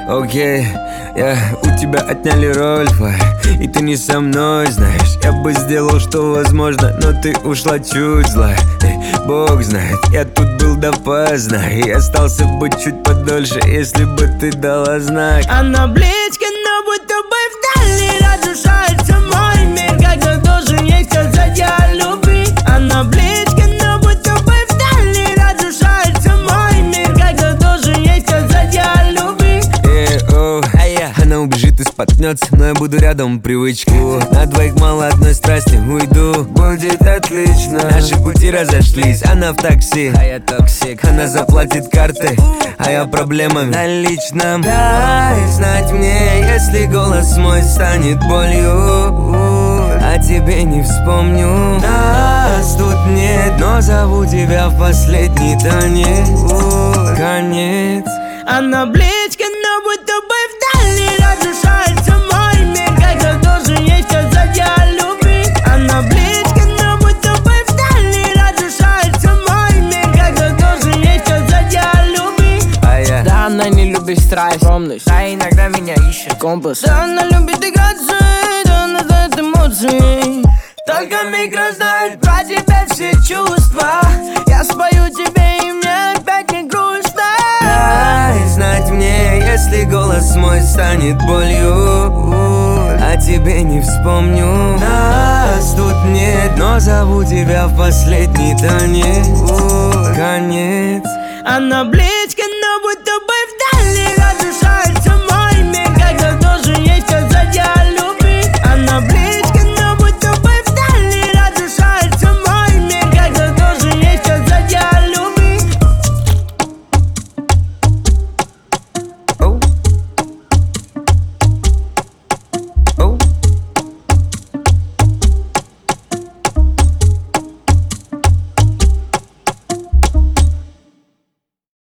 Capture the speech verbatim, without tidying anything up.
Окей, я у тебя отняли роль, и ты не со мной, знаешь. Я бы сделал, что возможно, но ты ушла чуть злая. Бог знает, я тут был допоздна и остался бы чуть подольше, если бы ты дала знак. Она близко, но будто бы вдали разрушается мой мир, когда должен ей сказать я люби. Она близко, но будто бы вдали разрушается мой мир, когда должен ей сказать я люби. Э-о, она убежит и споткнется, но я буду рядом, привычку. На двоих мало одной страсти, уйду, будет отлично. Наши пути разошлись, она в такси, а я токсик. Она заплатит картой, а я проблемами наличным. Дай знать мне, если голос мой станет болью, а тебе не вспомню. Нас тут нет, но зову тебя в последний танец. Конец. Она близко, но будто бы вдали разрушается мой мир, когда должен ей сказать я люби. Она близко, но будто бы вдали разрушается мой мир, когда должен ей сказать я люби. А я... Да, она не любит страсть, скромность, а иногда меня ищет компас. Да, она любит играться, да, она знает эмоции. Только микро знает про тебя все чувства. Я спою тебе, и мне опять не грустно. Дай знать мне, если голос мой станет болью, а тебе не вспомню. Нас тут нет, но зову тебя в последний танец. Конец. Она близко.